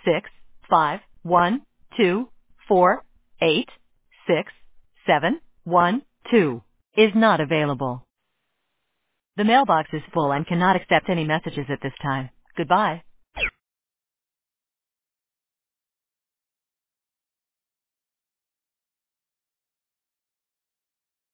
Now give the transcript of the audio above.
65124867112 is not available. The mailbox is full and cannot accept any messages at this time. Goodbye.